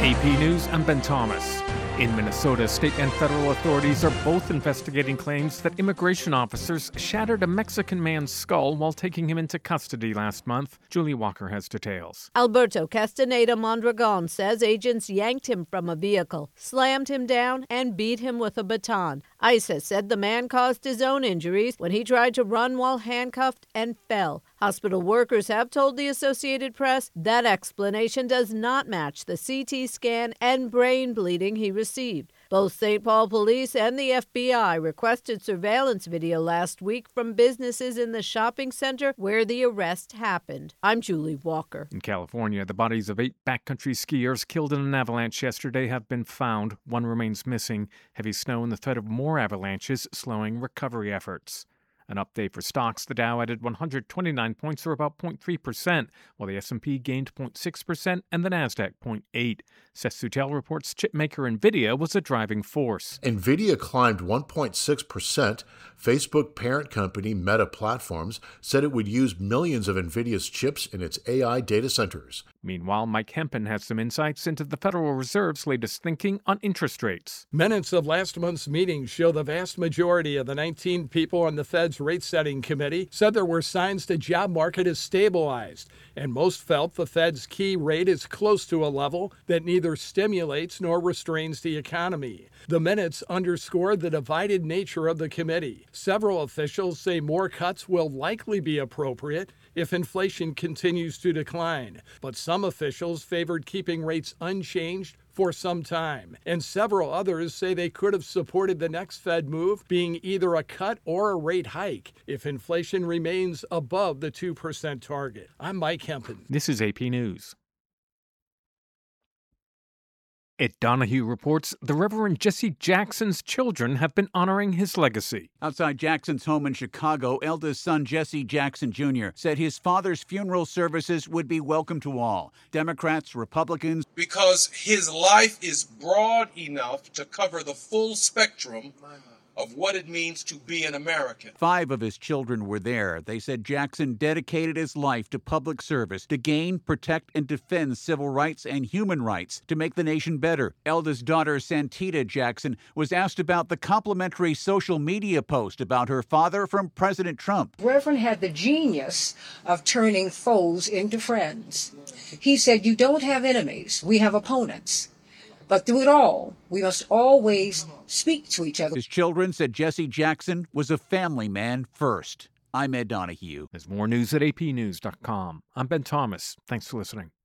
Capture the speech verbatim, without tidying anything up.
A P News, I'm Ben Thomas. In Minnesota, state and federal authorities are both investigating claims that immigration officers shattered a Mexican man's skull while taking him into custody last month. Julie Walker has details. Alberto Castaneda Mondragon says agents yanked him from a vehicle, slammed him down, and beat him with a baton. ICE has said the man caused his own injuries when he tried to run while handcuffed and fell. Hospital workers have told the Associated Press that explanation does not match the C T scan and brain bleeding he received. Both Saint Paul Police and the F B I requested surveillance video last week from businesses in the shopping center where the arrest happened. I'm Julie Walker. In California, the bodies of eight backcountry skiers killed in an avalanche yesterday have been found. One remains missing. Heavy snow and the threat of more avalanches slowing recovery efforts. An update for stocks. The Dow added one hundred twenty-nine points, or about zero point three percent, while the S and P gained zero point six percent and the Nasdaq zero point eight percent. Seth Suttel reports chipmaker NVIDIA was a driving force. NVIDIA climbed one point six percent. Facebook parent company Meta Platforms said it would use millions of NVIDIA's chips in its A I data centers. Meanwhile, Mike Hempen has some insights into the Federal Reserve's latest thinking on interest rates. Minutes of last month's meeting show the vast majority of the nineteen people on the Fed's rate-setting committee said there were signs the job market is stabilized, and most felt the Fed's key rate is close to a level that neither stimulates nor restrains the economy. The minutes underscore the divided nature of the committee. Several officials say more cuts will likely be appropriate if inflation continues to decline, but some officials favored keeping rates unchanged for some time, and several others say they could have supported the next Fed move being either a cut or a rate hike if inflation remains above the two percent target. I'm Mike Hempen. This is A P News. Ed Donahue reports the Reverend Jesse Jackson's children have been honoring his legacy. Outside Jackson's home in Chicago, eldest son Jesse Jackson Junior said his father's funeral services would be welcome to all, Democrats, Republicans. Because his life is broad enough to cover the full spectrum of what it means to be an American. Five of his children were there. They said Jackson dedicated his life to public service, to gain, protect, and defend civil rights and human rights, to make the nation better. Eldest daughter Santita Jackson was asked about the complimentary social media post about her father from President Trump. Reverend had the genius of turning foes into friends. He said, "You don't have enemies, we have opponents. But through it all, we must always speak to each other." His children said Jesse Jackson was a family man first. I'm Ed Donahue. There's more news at A P news dot com. I'm Ben Thomas. Thanks for listening.